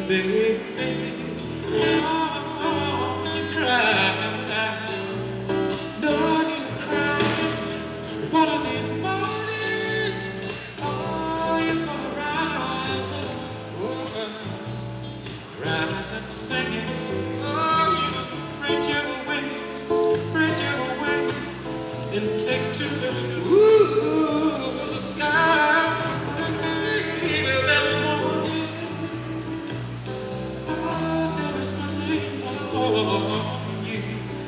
baby, don't you cry. Don't you cry. One of these mornings, oh, you're gonna rise up, rise up singing. Oh, you spread your wings, and take to the sky. Baby, that morning, oh, there is one thing for you.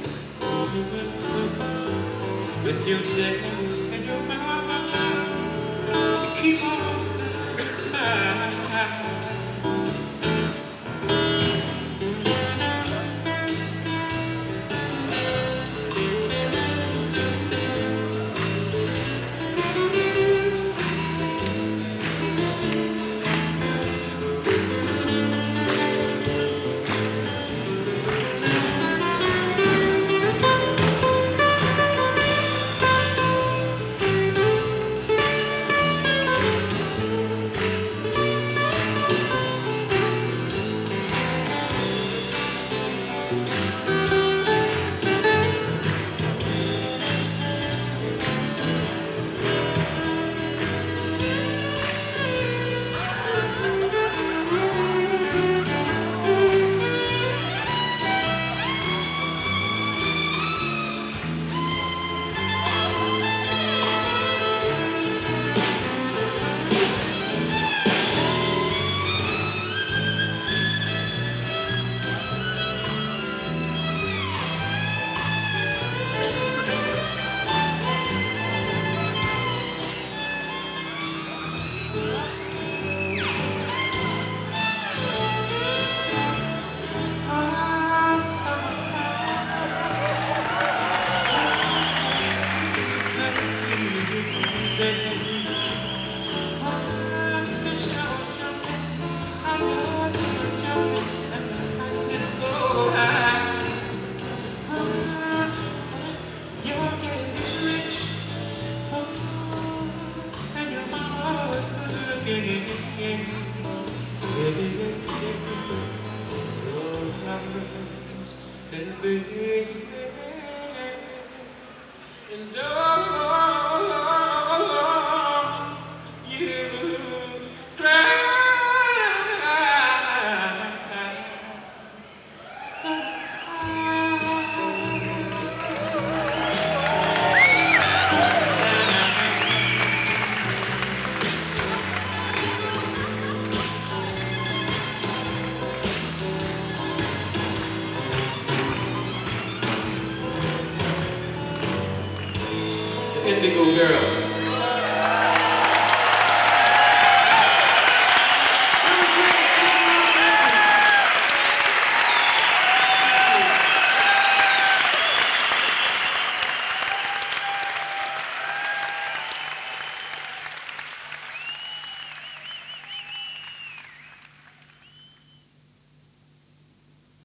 With your day and your mama, keep on standing by. So glamorous and baby, and you cry Indigo Girl.